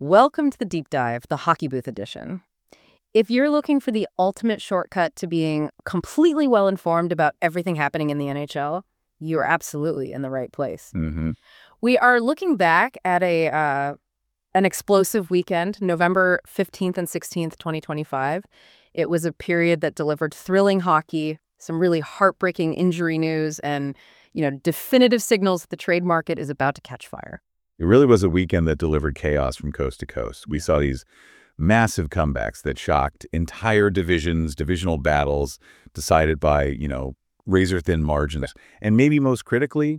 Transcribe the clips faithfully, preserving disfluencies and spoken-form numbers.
Welcome to the Deep Dive, the Hockey Booth edition. If you're looking for the ultimate shortcut to being completely well-informed about everything happening in the N H L, you're absolutely in the right place. Mm-hmm. We are looking back at a uh, an explosive weekend, November fifteenth and sixteenth, twenty twenty-five. It was a period that delivered thrilling hockey, some really heartbreaking injury news, and you know, definitive signals that the trade market is about to catch fire. It really was a weekend that delivered chaos from coast to coast. We saw these massive comebacks that shocked entire divisions, divisional battles decided by, you know, razor-thin margins. And maybe most critically,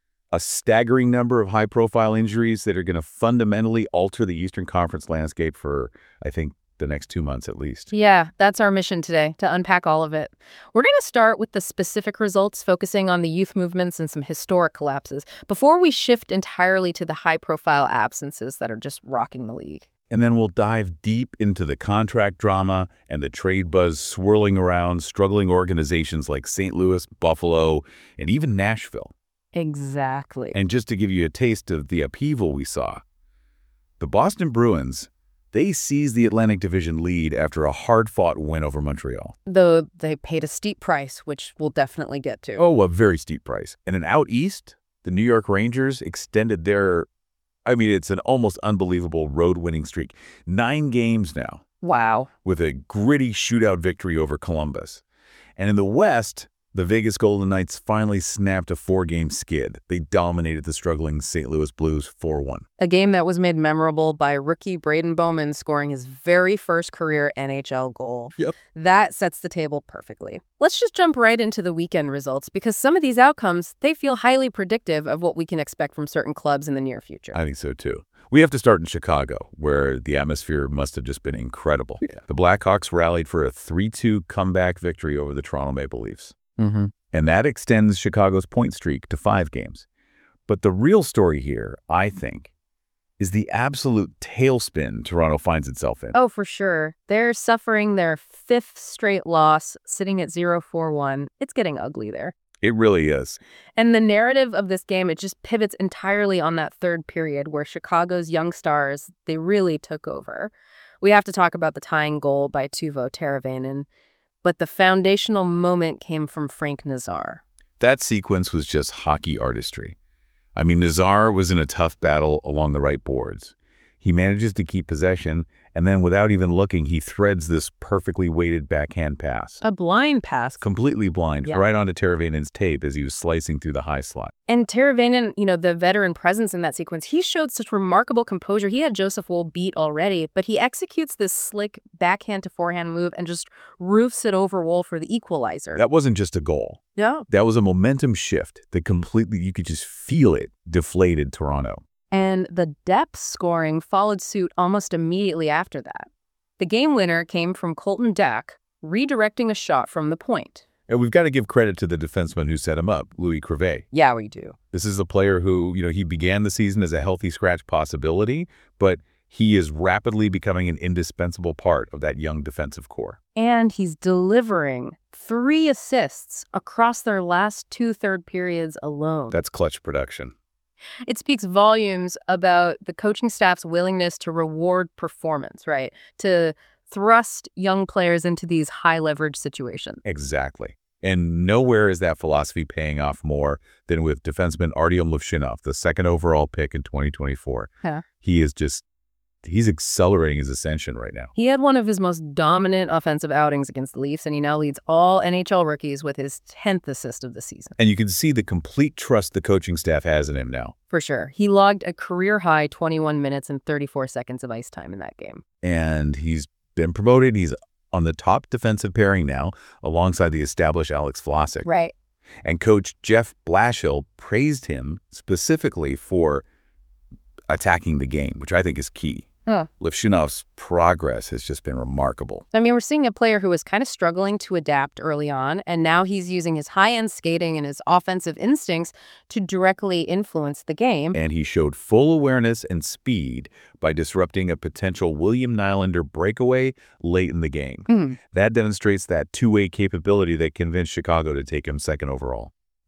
a staggering number of high-profile injuries that are going to fundamentally alter the Eastern Conference landscape for, I think, the next two months at least. Yeah, that's our mission today, to unpack all of it. We're going to start with the specific results, focusing on the youth movements and some historic collapses, before we shift entirely to the high-profile absences that are just rocking the league. And then we'll dive deep into the contract drama and the trade buzz swirling around struggling organizations like Saint Louis, Buffalo, and even Nashville. Exactly. And just to give you a taste of the upheaval we saw, the Boston Bruins, they seized the Atlantic Division lead after a hard-fought win over Montreal. Though they paid a steep price, which we'll definitely get to. Oh, a very steep price. And then out east, the New York Rangers extended their, I mean, it's an almost unbelievable road-winning streak. Nine games now. Wow. With a gritty shootout victory over Columbus. And in the West, the Vegas Golden Knights finally snapped a four-game skid. They dominated the struggling Saint Louis Blues four one. A game that was made memorable by rookie Braden Bowman scoring his very first career N H L goal. Yep. That sets the table perfectly. Let's just jump right into the weekend results, because some of these outcomes, they feel highly predictive of what we can expect from certain clubs in the near future. I think so, too. We have to start in Chicago, where the atmosphere must have just been incredible. Yeah. The Blackhawks rallied for a three two comeback victory over the Toronto Maple Leafs. Mm-hmm. And that extends Chicago's point streak to five games. But the real story here, I think, is the absolute tailspin Toronto finds itself in. Oh, for sure. They're suffering their fifth straight loss, sitting at zero four one. It's getting ugly there. It really is. And the narrative of this game, it just pivots entirely on that third period where Chicago's young stars, they really took over. We have to talk about the tying goal by Teuvo Teravainen. But the foundational moment came from Frank Nazar. That sequence was just hockey artistry. I mean, Nazar was in a tough battle along the right boards. He manages to keep possession, and then without even looking, he threads this perfectly weighted backhand pass. A blind pass. Completely blind, Yeah. right onto Teravainen's tape as he was slicing through the high slot. And Teravainen, you know, the veteran presence in that sequence, he showed such remarkable composure. He had Joseph Woll beat already, but he executes this slick backhand to forehand move and just roofs it over Woll for the equalizer. That wasn't just a goal. Yeah. That was a momentum shift that completely, you could just feel it, deflated Toronto. And the depth scoring followed suit almost immediately after that. The game winner came from Colton Dach, redirecting a shot from the point. And we've got to give credit to the defenseman who set him up, Louis Crevet. Yeah, we do. This is a player who, you know, he began the season as a healthy scratch possibility, but he is rapidly becoming an indispensable part of that young defensive core. And he's delivering three assists across their last two third periods alone. That's clutch production. It speaks volumes about the coaching staff's willingness to reward performance, right? To thrust young players into these high-leverage situations. Exactly. And nowhere is that philosophy paying off more than with defenseman Artyom Levshinov, the second overall pick in twenty twenty-four. Yeah. He is just, he's accelerating his ascension right now. He had one of his most dominant offensive outings against the Leafs, and he now leads all N H L rookies with his tenth assist of the season. And you can see the complete trust the coaching staff has in him now. For sure. He logged a career-high twenty-one minutes and thirty-four seconds of ice time in that game. And he's been promoted. He's on the top defensive pairing now, alongside the established Alex Vlasic. Right. And coach Jeff Blashill praised him specifically for attacking the game, which I think is key. Huh. Levshinov's progress has just been remarkable. I mean, we're seeing a player who was kind of struggling to adapt early on, and now he's using his high-end skating and his offensive instincts to directly influence the game. And he showed full awareness and speed by disrupting a potential William Nylander breakaway late in the game. Mm. That demonstrates that two-way capability that convinced Chicago to take him second overall.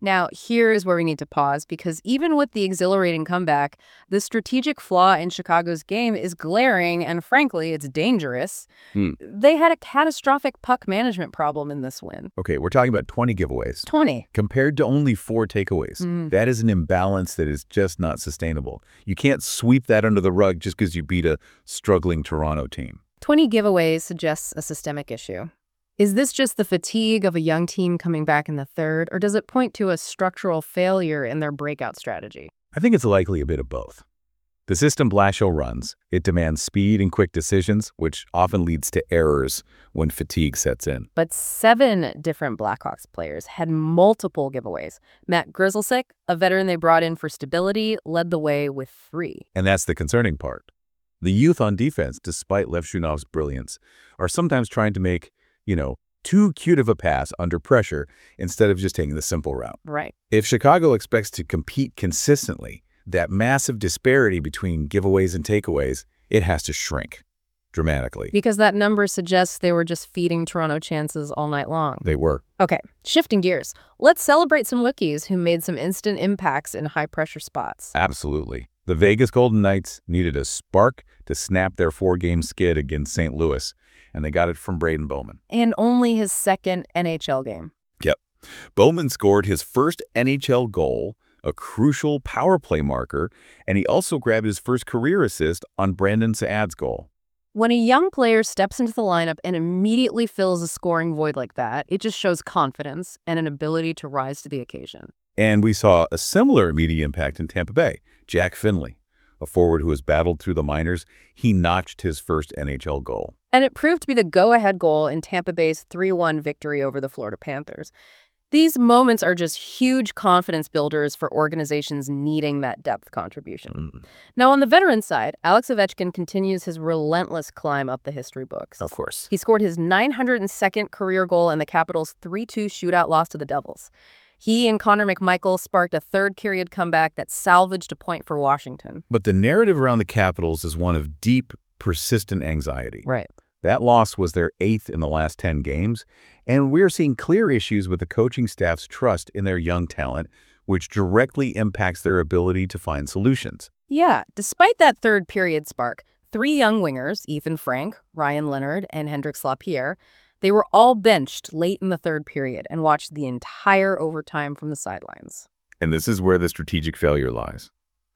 Now, here is where we need to pause because even with the exhilarating comeback, the strategic flaw in Chicago's game is glaring and, frankly, it's dangerous. Hmm. They had a catastrophic puck management problem in this win. Okay, we're talking about twenty giveaways. twenty. Compared to only four takeaways. Mm. That is an imbalance that is just not sustainable. You can't sweep that under the rug just because you beat a struggling Toronto team. twenty giveaways suggests a systemic issue. Is this just the fatigue of a young team coming back in the third, or does it point to a structural failure in their breakout strategy? I think it's likely a bit of both. The system Blashill runs, it demands speed and quick decisions, which often leads to errors when fatigue sets in. But seven different Blackhawks players had multiple giveaways. Matt Grzelcyk, a veteran they brought in for stability, led the way with three. And that's the concerning part. The youth on defense, despite Lev Shunov's brilliance, are sometimes trying to make you know, too cute of a pass under pressure instead of just taking the simple route. Right. If Chicago expects to compete consistently, that massive disparity between giveaways and takeaways, it has to shrink dramatically. Because that number suggests they were just feeding Toronto chances all night long. They were. Okay, shifting gears. Let's celebrate some rookies who made some instant impacts in high-pressure spots. Absolutely. The Vegas Golden Knights needed a spark to snap their four-game skid against Saint Louis, and they got it from Braden Bowman. And only his second N H L game. Yep. Bowman scored his first N H L goal, a crucial power play marker, and he also grabbed his first career assist on Brandon Saad's goal. When a young player steps into the lineup and immediately fills a scoring void like that, it just shows confidence and an ability to rise to the occasion. And we saw a similar immediate impact in Tampa Bay. Jack Finley, a forward who has battled through the minors, he notched his first N H L goal. And it proved to be the go-ahead goal in Tampa Bay's three one victory over the Florida Panthers. These moments are just huge confidence builders for organizations needing that depth contribution. Mm. Now, on the veteran side, Alex Ovechkin continues his relentless climb up the history books. Of course. He scored his nine hundred second career goal in the Capitals' three two shootout loss to the Devils. He and Connor McMichael sparked a third-period comeback that salvaged a point for Washington. But the narrative around the Capitals is one of deep, persistent anxiety. Right. That loss was their eighth in the last ten games, and we're seeing clear issues with the coaching staff's trust in their young talent, which directly impacts their ability to find solutions. Yeah, despite that third-period spark, three young wingers, Ethan Frank, Ryan Leonard, and Hendrix Lapierre, they were all benched late in the third period and watched the entire overtime from the sidelines. And this is where the strategic failure lies.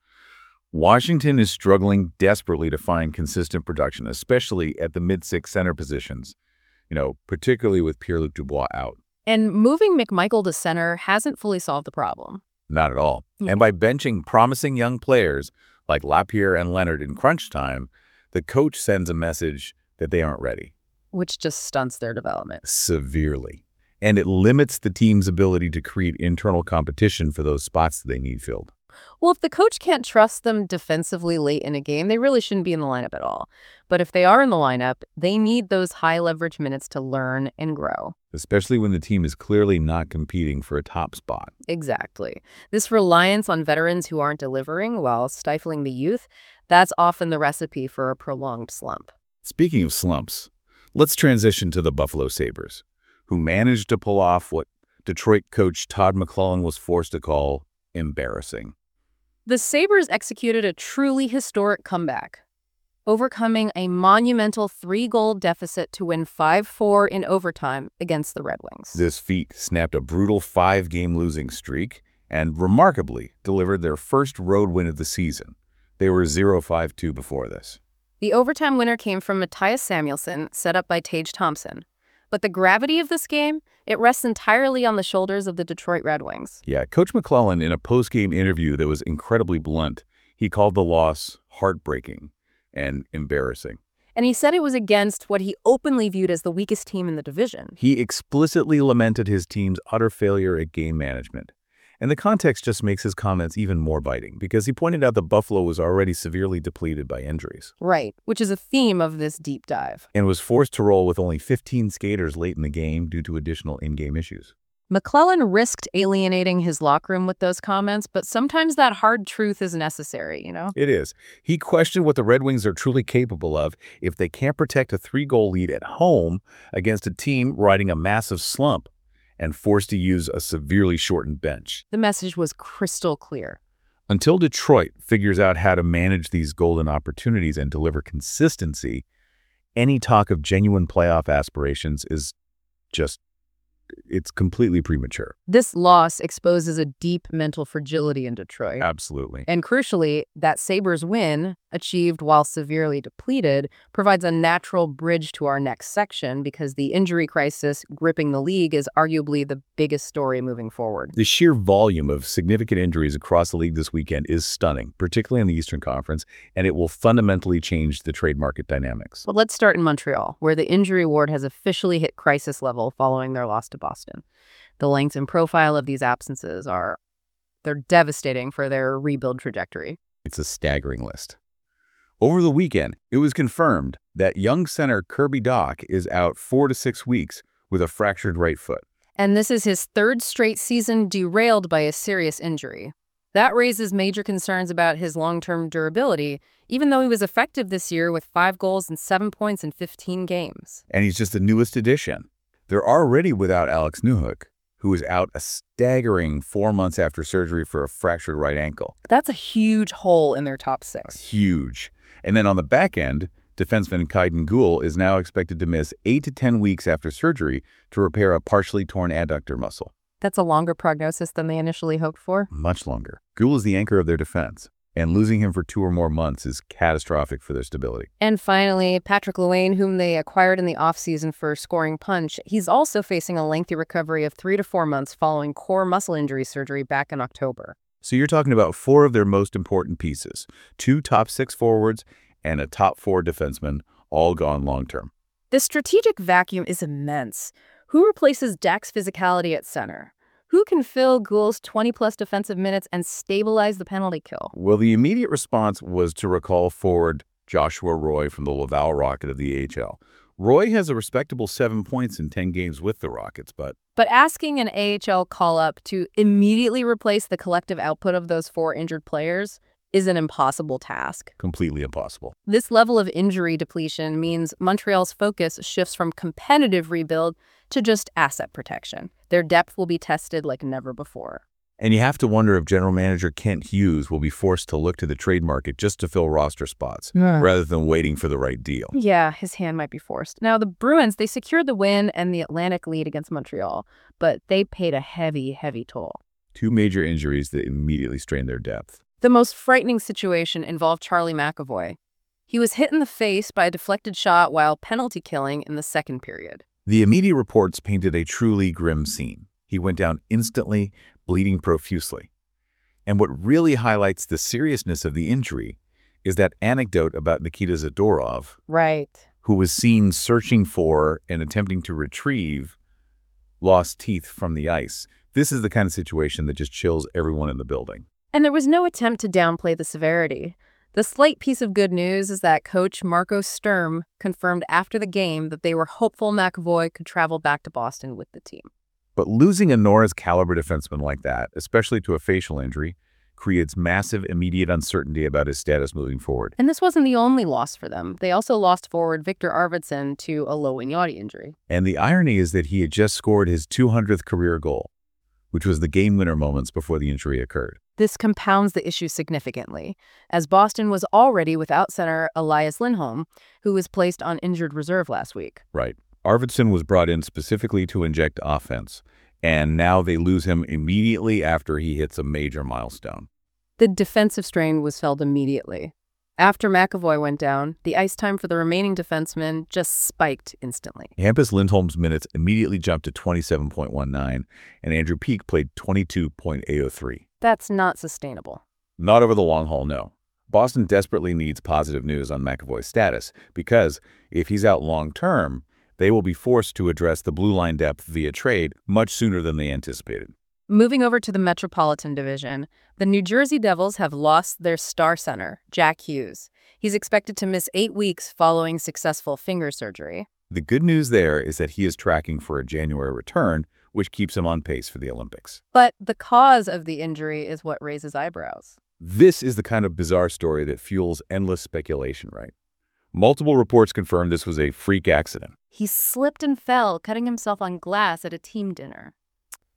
Washington is struggling desperately to find consistent production, especially at the mid-six center positions, you know, particularly with Pierre-Luc Dubois out. And moving McMichael to center hasn't fully solved the problem. Not at all. Yeah. And by benching promising young players like Lapierre and Leonard in crunch time, the coach sends a message that they aren't ready. Which just stunts their development. Severely. And it limits the team's ability to create internal competition for those spots that they need filled. Well, if the coach can't trust them defensively late in a game, they really shouldn't be in the lineup at all. But if they are in the lineup, they need those high-leverage minutes to learn and grow. Especially when the team is clearly not competing for a top spot. Exactly. This reliance on veterans who aren't delivering while stifling the youth, that's often the recipe for a prolonged slump. Speaking of slumps, let's transition to the Buffalo Sabres, who managed to pull off what Detroit coach Todd McClellan was forced to call embarrassing. The Sabres executed a truly historic comeback, overcoming a monumental three-goal deficit to win five four in overtime against the Red Wings. This feat snapped a brutal five-game losing streak and, remarkably, delivered their first road win of the season. They were zero five two before this. The overtime winner came from Matthias Samuelsson, set up by Tage Thompson. But the gravity of this game, it rests entirely on the shoulders of the Detroit Red Wings. Yeah, Coach McClellan, in a post-game interview that was incredibly blunt, he called the loss heartbreaking and embarrassing. And he said it was against what he openly viewed as the weakest team in the division. He explicitly lamented his team's utter failure at game management. And the context just makes his comments even more biting, because he pointed out that Buffalo was already severely depleted by injuries. Right, which is a theme of this deep dive. And was forced to roll with only fifteen skaters late in the game due to additional in-game issues. McClellan risked alienating his locker room with those comments, but sometimes that hard truth is necessary, you know? It is. He questioned what the Red Wings are truly capable of if they can't protect a three-goal lead at home against a team riding a massive slump. and forced to use a severely shortened bench. The message was crystal clear. Until Detroit figures out how to manage these golden opportunities and deliver consistency, any talk of genuine playoff aspirations is just, it's completely premature. This loss exposes a deep mental fragility in Detroit. Absolutely. And crucially, that Sabres win, achieved while severely depleted, provides a natural bridge to our next section because the injury crisis gripping the league is arguably the biggest story moving forward. The sheer volume of significant injuries across the league this weekend is stunning, particularly in the Eastern Conference, and it will fundamentally change the trade market dynamics. Well, let's start in Montreal, where the injury ward has officially hit crisis level following their loss to Boston. The length and profile of these absences are, they're devastating for their rebuild trajectory. It's a staggering list. Over the weekend, it was confirmed that young center Kirby Dach is out four to six weeks with a fractured right foot. And this is his third straight season derailed by a serious injury. That raises major concerns about his long-term durability, even though he was effective this year with five goals and seven points in fifteen games. And he's just the newest addition. They're already without Alex Newhook, who is out a staggering four months after surgery for a fractured right ankle. That's a huge hole in their top six. Huge. And then on the back end, defenseman Kaiden Guhle is now expected to miss eight to ten weeks after surgery to repair a partially torn adductor muscle. That's a longer prognosis than they initially hoped for. Much longer. Guhle is the anchor of their defense, and losing him for two or more months is catastrophic for their stability. And finally, Patrick Luane, whom they acquired in the offseason for scoring punch, he's also facing a lengthy recovery of three to four months following core muscle injury surgery back in October. So you're talking about four of their most important pieces, two top six forwards and a top four defenseman, all gone long-term. The strategic vacuum is immense. Who replaces Dach's physicality at center? Who can fill Guhle's twenty-plus defensive minutes and stabilize the penalty kill? Well, the immediate response was to recall forward Joshua Roy from the Laval Rocket of the A H L. Roy has a respectable seven points in ten games with the Rockets, but... But asking an A H L call-up to immediately replace the collective output of those four injured players is an impossible task. Completely impossible. This level of injury depletion means Montreal's focus shifts from competitive rebuild to just asset protection. Their depth will be tested like never before. And you have to wonder if general manager Kent Hughes will be forced to look to the trade market just to fill roster spots, Yeah. rather than waiting for the right deal. Yeah, his hand might be forced. Now, the Bruins, they secured the win and the Atlantic lead against Montreal, but they paid a heavy, heavy toll. Two major injuries that immediately strained their depth. The most frightening situation involved Charlie McAvoy. He was hit in the face by a deflected shot while penalty killing in the second period. The immediate reports painted a truly grim scene. He went down instantly, bleeding profusely. And what really highlights the seriousness of the injury is that anecdote about Nikita Zadorov, Right. who was seen searching for and attempting to retrieve lost teeth from the ice. This is the kind of situation that just chills everyone in the building. And there was no attempt to downplay the severity. The slight piece of good news is that coach Marco Sturm confirmed after the game that they were hopeful McAvoy could travel back to Boston with the team. But losing a Norris caliber defenseman like that, especially to a facial injury, creates massive immediate uncertainty about his status moving forward. And this wasn't the only loss for them. They also lost forward Victor Arvidsson to a low Ignotti injury. And the irony is that he had just scored his two hundredth career goal, which was the game-winner moments before the injury occurred. This compounds the issue significantly, as Boston was already without center Elias Lindholm, who was placed on injured reserve last week. Right. Arvidsson was brought in specifically to inject offense, and now they lose him immediately after he hits a major milestone. The defensive strain was felt immediately. After McAvoy went down, the ice time for the remaining defensemen just spiked instantly. Hampus Lindholm's minutes immediately jumped to twenty-seven point one nine, and Andrew Peeke played twenty-two point eight oh three. That's not sustainable. Not over the long haul, no. Boston desperately needs positive news on McAvoy's status, because if he's out long-term, they will be forced to address the blue line depth via trade much sooner than they anticipated. Moving over to the Metropolitan Division, the New Jersey Devils have lost their star center, Jack Hughes. He's expected to miss eight weeks following successful finger surgery. The good news there is that he is tracking for a January return, which keeps him on pace for the Olympics. But the cause of the injury is what raises eyebrows. This is the kind of bizarre story that fuels endless speculation, right? Multiple reports confirm this was a freak accident. He slipped and fell, cutting himself on glass at a team dinner.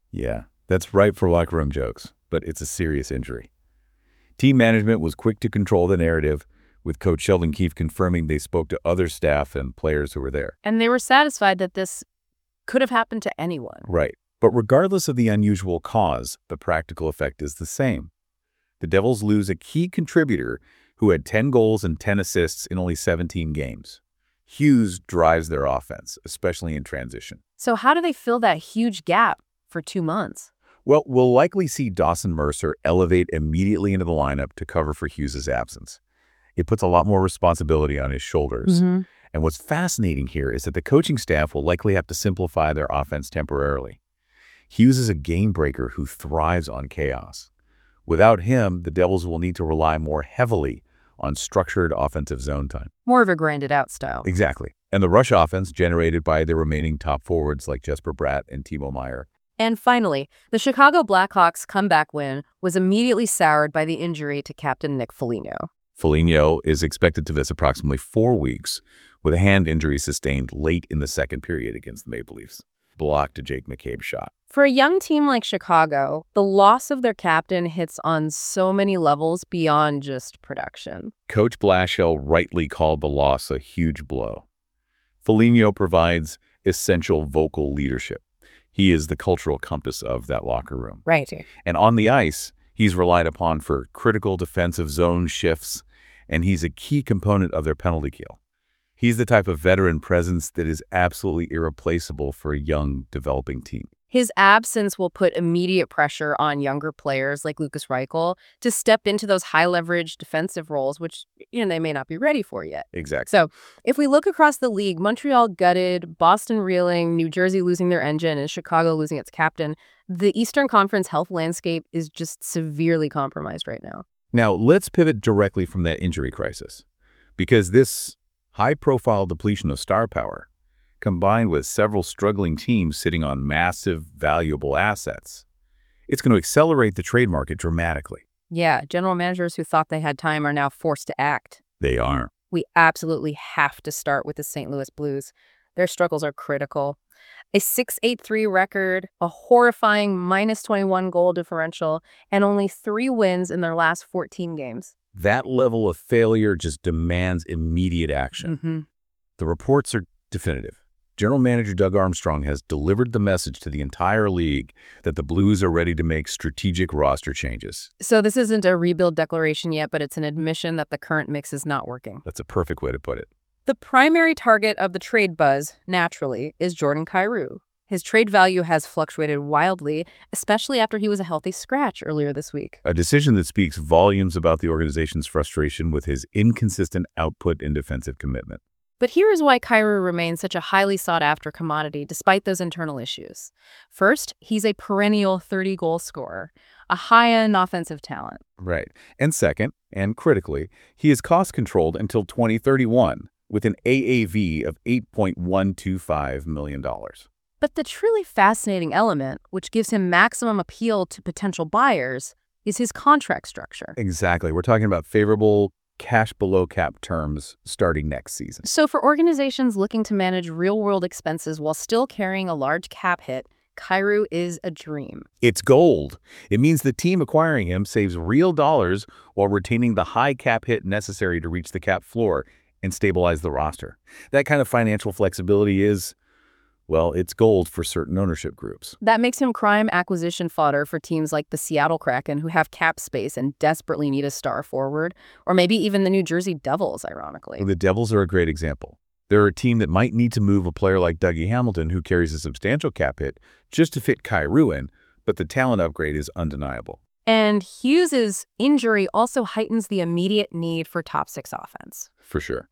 Yeah, that's ripe for locker room jokes, but it's a serious injury. Team management was quick to control the narrative, with Coach Sheldon Keefe confirming they spoke to other staff and players who were there. And they were satisfied that this could have happened to anyone. Right. But regardless of the unusual cause, the practical effect is the same. The Devils lose a key contributor who had ten goals and ten assists in only seventeen games. Hughes drives their offense, especially in transition. So how do they fill that huge gap for two months? Well, we'll likely see Dawson Mercer elevate immediately into the lineup to cover for Hughes' absence. It puts a lot more responsibility on his shoulders. Mm-hmm. And what's fascinating here is that the coaching staff will likely have to simplify their offense temporarily. Hughes is a game breaker who thrives on chaos. Without him, the Devils will need to rely more heavily on structured offensive zone time. More of a grinded out style. Exactly. And the rush offense generated by the remaining top forwards like Jesper Bratt and Timo Meier. And finally, the Chicago Blackhawks' comeback win was immediately soured by the injury to captain Nick Foligno. Foligno is expected to miss approximately four weeks with a hand injury sustained late in the second period against the Maple Leafs. Blocked to Jake McCabe's shot. For a young team like Chicago, the loss of their captain hits on so many levels beyond just production. Coach Blashill rightly called the loss a huge blow. Foligno provides essential vocal leadership. He is the cultural compass of that locker room. Right. And on the ice, he's relied upon for critical defensive zone shifts, and he's a key component of their penalty kill. He's the type of veteran presence that is absolutely irreplaceable for a young, developing team. His absence will put immediate pressure on younger players like Lukas Reichel to step into those high-leverage defensive roles, which you know they may not be ready for yet. Exactly. So if we look across the league, Montreal gutted, Boston reeling, New Jersey losing their engine, and Chicago losing its captain, the Eastern Conference health landscape is just severely compromised right now. Now, let's pivot directly from that injury crisis, because this high-profile depletion of star power, combined with several struggling teams sitting on massive, valuable assets, it's going to accelerate the trade market dramatically. Yeah, general managers who thought they had time are now forced to act. They are. We absolutely have to start with the Saint Louis Blues. Their struggles are critical. A six eight three record, a horrifying minus twenty-one goal differential, and only three wins in their last fourteen games. That level of failure just demands immediate action. Mm-hmm. The reports are definitive. General Manager Doug Armstrong has delivered the message to the entire league that the Blues are ready to make strategic roster changes. So this isn't a rebuild declaration yet, but it's an admission that the current mix is not working. That's a perfect way to put it. The primary target of the trade buzz, naturally, is Jordan Kyrou. His trade value has fluctuated wildly, especially after he was a healthy scratch earlier this week. A decision that speaks volumes about the organization's frustration with his inconsistent output and defensive commitment. But here is why Kyrou remains such a highly sought-after commodity despite those internal issues. First, he's a perennial thirty-goal scorer, a high-end offensive talent. Right. And second, and critically, he is cost-controlled until twenty thirty-one with an A A V of eight point one two five million dollars. But the truly fascinating element, which gives him maximum appeal to potential buyers, is his contract structure. Exactly. We're talking about favorable cash below cap terms starting next season. So for organizations looking to manage real-world expenses while still carrying a large cap hit, Kyrou is a dream. It's gold. It means the team acquiring him saves real dollars while retaining the high cap hit necessary to reach the cap floor and stabilize the roster. That kind of financial flexibility is, well, it's gold for certain ownership groups. That makes him prime acquisition fodder for teams like the Seattle Kraken, who have cap space and desperately need a star forward, or maybe even the New Jersey Devils, ironically. The Devils are a great example. They're a team that might need to move a player like Dougie Hamilton, who carries a substantial cap hit, just to fit Kyrou in, but the talent upgrade is undeniable. And Hughes' injury also heightens the immediate need for top six offense. For sure.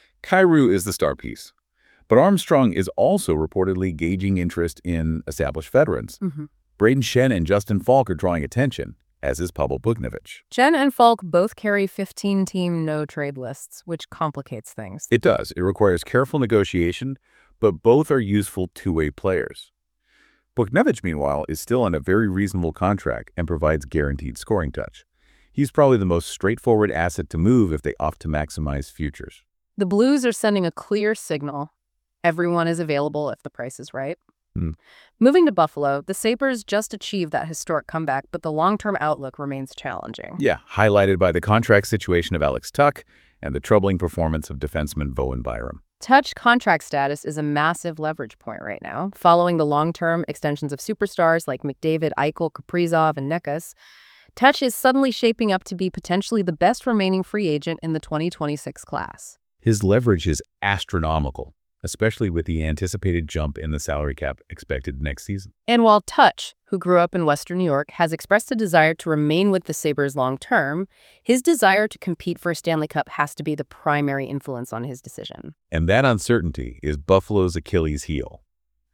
Kyrou is the star piece. But Armstrong is also reportedly gauging interest in established veterans. Mm-hmm. Braden Shen and Justin Falk are drawing attention, as is Pavel Buknovich. Shen and Falk both carry fifteen-team no-trade lists, which complicates things. It does. It requires careful negotiation, but both are useful two-way players. Buknovich, meanwhile, is still on a very reasonable contract and provides guaranteed scoring touch. He's probably the most straightforward asset to move if they opt to maximize futures. The Blues are sending a clear signal. Everyone is available if the price is right. Hmm. Moving to Buffalo, the Sabres just achieved that historic comeback, but the long-term outlook remains challenging. Yeah, highlighted by the contract situation of Alex Tuch and the troubling performance of defenseman Bowen Byram. Tuch contract status is a massive leverage point right now. Following the long-term extensions of superstars like McDavid, Eichel, Kaprizov, and Necas, Tuch is suddenly shaping up to be potentially the best remaining free agent in the twenty twenty-six class. His leverage is astronomical, especially with the anticipated jump in the salary cap expected next season. And while Tuch, who grew up in Western New York, has expressed a desire to remain with the Sabres long-term, his desire to compete for a Stanley Cup has to be the primary influence on his decision. And that uncertainty is Buffalo's Achilles heel.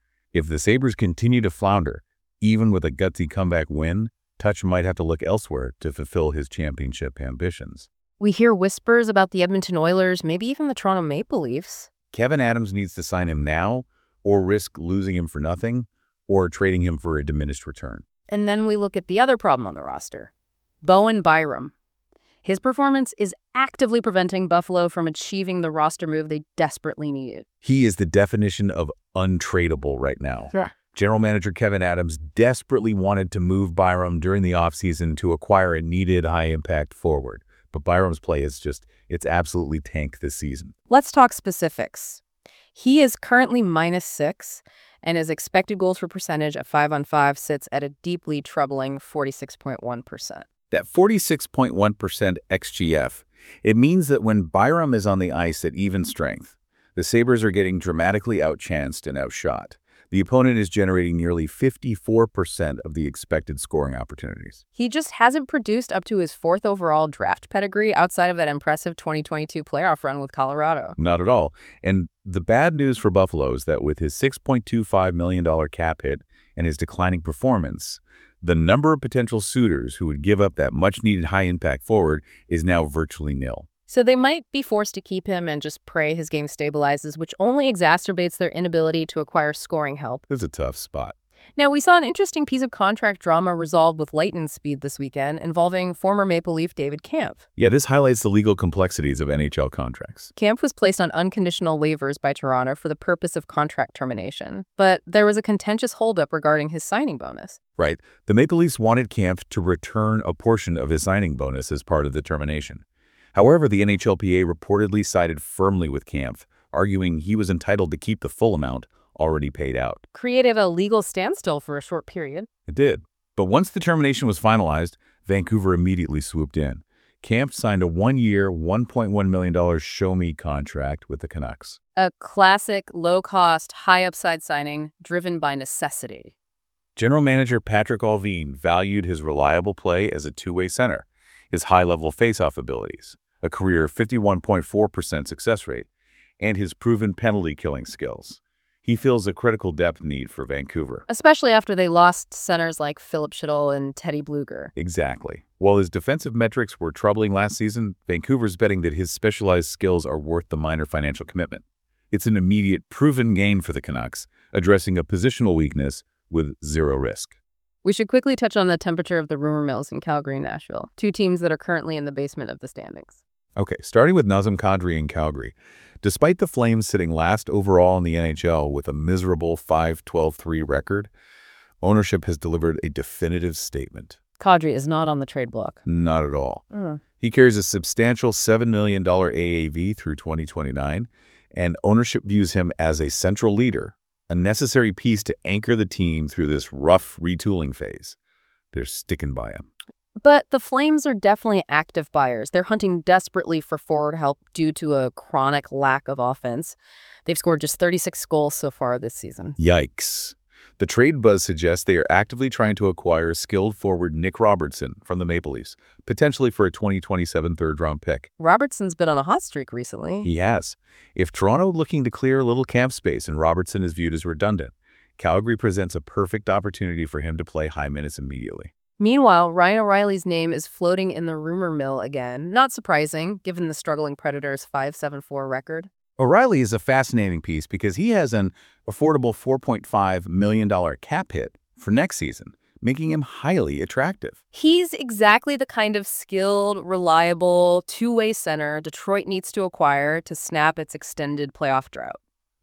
If the Sabres continue to flounder, even with a gutsy comeback win, Tuch might have to look elsewhere to fulfill his championship ambitions. We hear whispers about the Edmonton Oilers, maybe even the Toronto Maple Leafs. Kevyn Adams needs to sign him now, or risk losing him for nothing, or trading him for a diminished return. And then we look at the other problem on the roster, Bowen Byram. His performance is actively preventing Buffalo from achieving the roster move they desperately needed. He is the definition of untradeable right now. Sure. General manager Kevyn Adams desperately wanted to move Byram during the offseason to acquire a needed high-impact forward. But Byram's play is just, it's absolutely tanked this season. Let's talk specifics. He is currently minus six, and his expected goals for percentage at five on five sits at a deeply troubling forty-six point one percent. That forty-six point one percent X G F, it means that when Byram is on the ice at even strength, the Sabres are getting dramatically outchanced and outshot. The opponent is generating nearly fifty-four percent of the expected scoring opportunities. He just hasn't produced up to his fourth overall draft pedigree outside of that impressive twenty twenty-two playoff run with Colorado. Not at all. And the bad news for Buffalo is that with his six point two five million dollars cap hit and his declining performance, the number of potential suitors who would give up that much-needed high-impact forward is now virtually nil. So they might be forced to keep him and just pray his game stabilizes, which only exacerbates their inability to acquire scoring help. This is a tough spot. Now, we saw an interesting piece of contract drama resolved with lightning speed this weekend involving former Maple Leaf David Kampf. Yeah, this highlights the legal complexities of N H L contracts. Kampf was placed on unconditional waivers by Toronto for the purpose of contract termination, but there was a contentious holdup regarding his signing bonus. Right. The Maple Leafs wanted Kampf to return a portion of his signing bonus as part of the termination. However, the N H L P A reportedly sided firmly with Kampf, arguing he was entitled to keep the full amount already paid out. Created a legal standstill for a short period. It did. But once the termination was finalized, Vancouver immediately swooped in. Kampf signed a one-year, one point one million dollars show-me contract with the Canucks. A classic, low-cost, high-upside signing driven by necessity. General manager Patrick Allvin valued his reliable play as a two-way center, his high-level face-off abilities, a career fifty-one point four percent success rate, and his proven penalty-killing skills. He feels a critical depth need for Vancouver. Especially after they lost centers like Philip Schittle and Teddy Bluger. Exactly. While his defensive metrics were troubling last season, Vancouver's betting that his specialized skills are worth the minor financial commitment. It's an immediate, proven gain for the Canucks, addressing a positional weakness with zero risk. We should quickly touch on the temperature of the rumor mills in Calgary and Nashville, two teams that are currently in the basement of the standings. Okay, starting with Nazem Kadri in Calgary. Despite the Flames sitting last overall in the N H L with a miserable five twelve three record, ownership has delivered a definitive statement. Kadri is not on the trade block. Not at all. Mm. He carries a substantial seven million dollars A A V through twenty twenty-nine, and ownership views him as a central leader, a necessary piece to anchor the team through this rough retooling phase. They're sticking by him. But the Flames are definitely active buyers. They're hunting desperately for forward help due to a chronic lack of offense. They've scored just thirty-six goals so far this season. Yikes. The trade buzz suggests they are actively trying to acquire skilled forward Nick Robertson from the Maple Leafs, potentially for a twenty twenty-seven third-round pick. Robertson's been on a hot streak recently. He has. If Toronto looking to clear a little camp space and Robertson is viewed as redundant, Calgary presents a perfect opportunity for him to play high minutes immediately. Meanwhile, Ryan O'Reilly's name is floating in the rumor mill again. Not surprising, given the struggling Predators' five seven four record. O'Reilly is a fascinating piece because he has an affordable four point five million dollars cap hit for next season, making him highly attractive. He's exactly the kind of skilled, reliable, two-way center Detroit needs to acquire to snap its extended playoff drought.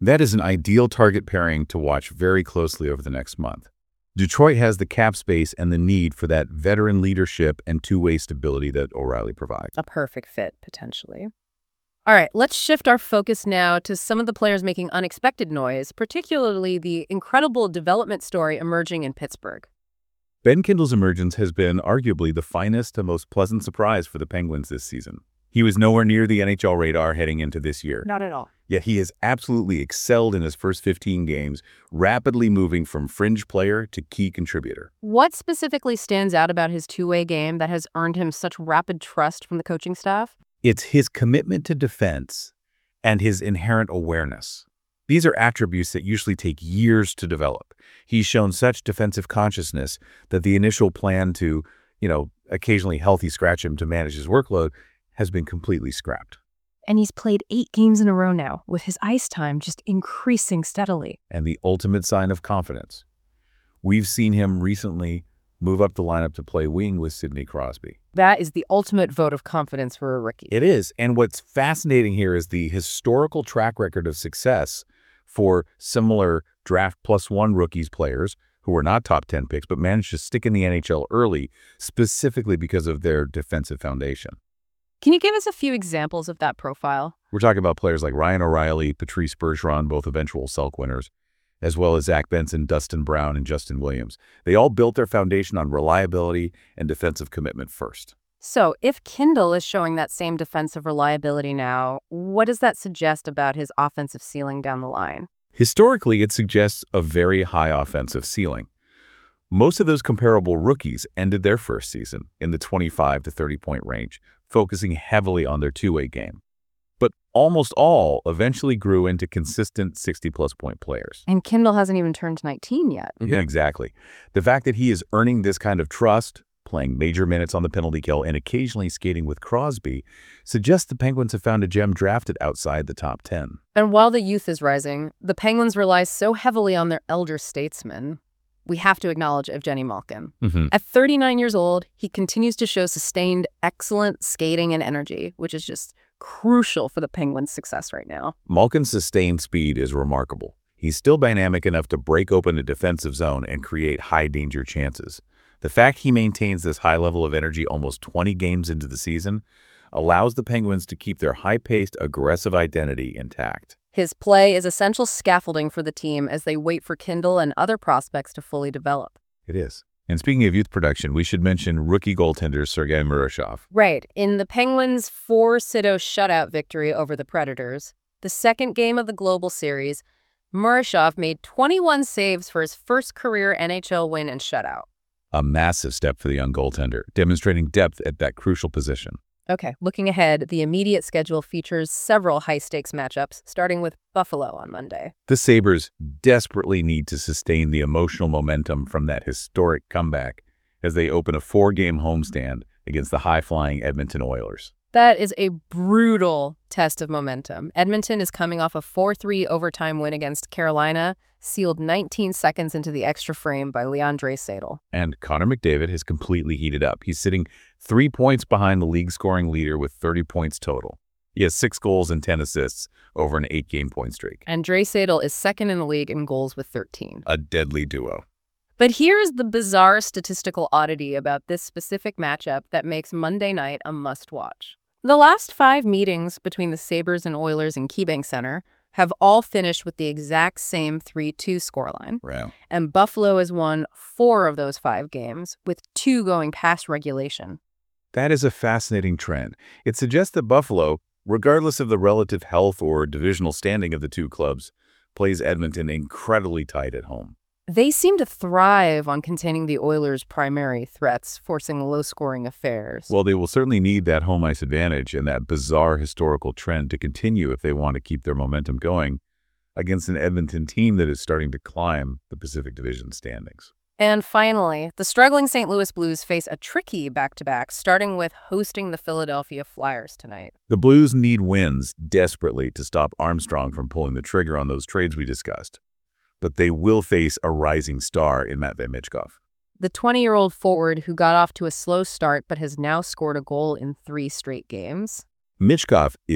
That is an ideal target pairing to watch very closely over the next month. Detroit has the cap space and the need for that veteran leadership and two-way stability that O'Reilly provides. A perfect fit, potentially. All right, let's shift our focus now to some of the players making unexpected noise, particularly the incredible development story emerging in Pittsburgh. Ben Kindle's emergence has been arguably the finest and most pleasant surprise for the Penguins this season. He was nowhere near the N H L radar heading into this year. Not at all. Yet he has absolutely excelled in his first fifteen games, rapidly moving from fringe player to key contributor. What specifically stands out about his two-way game that has earned him such rapid trust from the coaching staff? It's his commitment to defense and his inherent awareness. These are attributes that usually take years to develop. He's shown such defensive consciousness that the initial plan to, you know, occasionally healthy scratch him to manage his workload has been completely scrapped. And he's played eight games in a row now, with his ice time just increasing steadily. And the ultimate sign of confidence. We've seen him recently move up the lineup to play wing with Sidney Crosby. That is the ultimate vote of confidence for a rookie. It is. And what's fascinating here is the historical track record of success for similar draft plus one rookies players who were not top ten picks, but managed to stick in the N H L early, specifically because of their defensive foundation. Can you give us a few examples of that profile? We're talking about players like Ryan O'Reilly, Patrice Bergeron, both eventual Selke winners, as well as Zach Benson, Dustin Brown, and Justin Williams. They all built their foundation on reliability and defensive commitment first. So if Kindle is showing that same defensive reliability now, what does that suggest about his offensive ceiling down the line? Historically, it suggests a very high offensive ceiling. Most of those comparable rookies ended their first season in the twenty-five to thirty point range, focusing heavily on their two-way game. But almost all eventually grew into consistent sixty-plus point players. And Kindle hasn't even turned nineteen yet. Yeah, exactly. The fact that he is earning this kind of trust, playing major minutes on the penalty kill, and occasionally skating with Crosby, suggests the Penguins have found a gem drafted outside the top ten. And while the youth is rising, the Penguins rely so heavily on their elder statesmen. We have to acknowledge Evgeny Malkin. Mm-hmm. At thirty-nine years old, he continues to show sustained, excellent skating and energy, which is just crucial for the Penguins' success right now. Malkin's sustained speed is remarkable. He's still dynamic enough to break open a defensive zone and create high-danger chances. The fact he maintains this high level of energy almost twenty games into the season allows the Penguins to keep their high-paced, aggressive identity intact. His play is essential scaffolding for the team as they wait for Kindle and other prospects to fully develop. It is. And speaking of youth production, we should mention rookie goaltender Sergei Murashov. Right. In the Penguins' four Sido shutout victory over the Predators, the second game of the Global Series, Murashov made twenty-one saves for his first career N H L win and shutout. A massive step for the young goaltender, demonstrating depth at that crucial position. Okay, looking ahead, the immediate schedule features several high-stakes matchups, starting with Buffalo on Monday. The Sabres desperately need to sustain the emotional momentum from that historic comeback as they open a four-game homestand against the high-flying Edmonton Oilers. That is a brutal test of momentum. Edmonton is coming off a four three overtime win against Carolina, sealed nineteen seconds into the extra frame by Leon Draisaitl. And Connor McDavid has completely heated up. He's sitting three points behind the league scoring leader with thirty points total. He has six goals and ten assists over an eight-game point streak. And Draisaitl is second in the league in goals with thirteen. A deadly duo. But here's the bizarre statistical oddity about this specific matchup that makes Monday night a must-watch. The last five meetings between the Sabres and Oilers in KeyBank Center have all finished with the exact same three two scoreline. Wow. And Buffalo has won four of those five games, with two going past regulation. That is a fascinating trend. It suggests that Buffalo, regardless of the relative health or divisional standing of the two clubs, plays Edmonton incredibly tight at home. They seem to thrive on containing the Oilers' primary threats, forcing low-scoring affairs. Well, they will certainly need that home ice advantage and that bizarre historical trend to continue if they want to keep their momentum going against an Edmonton team that is starting to climb the Pacific Division standings. And finally, the struggling Saint Louis Blues face a tricky back-to-back, starting with hosting the Philadelphia Flyers tonight. The Blues need wins desperately to stop Armstrong from pulling the trigger on those trades we discussed. But they will face a rising star in Matvei Michkov. The twenty-year-old forward who got off to a slow start but has now scored a goal in three straight games. Michkov is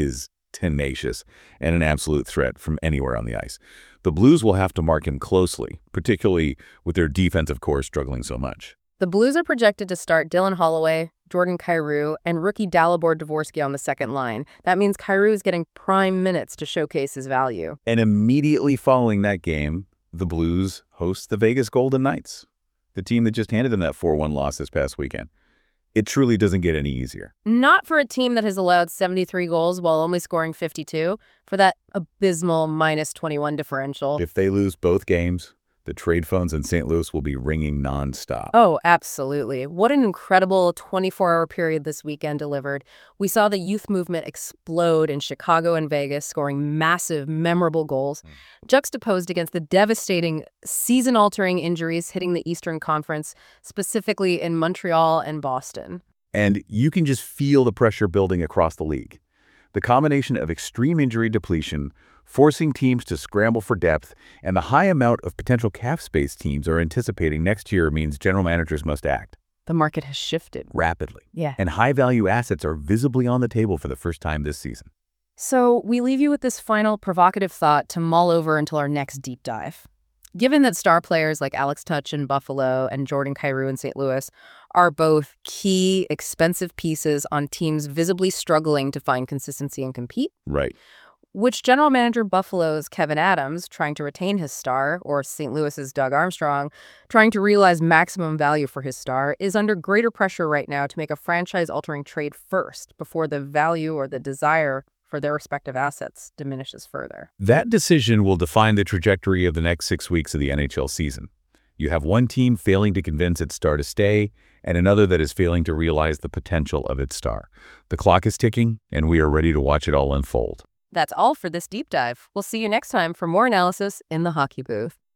tenacious and an absolute threat from anywhere on the ice. The Blues will have to mark him closely, particularly with their defensive core struggling so much. The Blues are projected to start Dylan Holloway, Jordan Kyrou, and rookie Dalibor Dvorsky on the second line. That means Kyrou is getting prime minutes to showcase his value. And immediately following that game, the Blues host the Vegas Golden Knights, the team that just handed them that four one loss this past weekend. It truly doesn't get any easier. Not for a team that has allowed seventy-three goals while only scoring fifty-two, for that abysmal minus twenty-one differential. If they lose both games, the trade phones in Saint Louis will be ringing nonstop. Oh, absolutely. What an incredible twenty-four hour period this weekend delivered. We saw the youth movement explode in Chicago and Vegas, scoring massive, memorable goals, mm. juxtaposed against the devastating season-altering injuries hitting the Eastern Conference, specifically in Montreal and Boston. And you can just feel the pressure building across the league. The combination of extreme injury depletion, forcing teams to scramble for depth, and the high amount of potential cap space teams are anticipating next year means general managers must act. The market has shifted. Rapidly. Yeah. And high-value assets are visibly on the table for the first time this season. So we leave you with this final provocative thought to mull over until our next deep dive. Given that star players like Alex Tuch in Buffalo and Jordan Kyrou in Saint Louis are both key, expensive pieces on teams visibly struggling to find consistency and compete, right? Which general manager Buffalo's Kevin Adams, trying to retain his star, or Saint Louis's Doug Armstrong, trying to realize maximum value for his star, is under greater pressure right now to make a franchise-altering trade first before the value or the desire for their respective assets diminishes further. That decision will define the trajectory of the next six weeks of the N H L season. You have one team failing to convince its star to stay, and another that is failing to realize the potential of its star. The clock is ticking, and we are ready to watch it all unfold. That's all for this deep dive. We'll see you next time for more analysis in the Hockey Booth.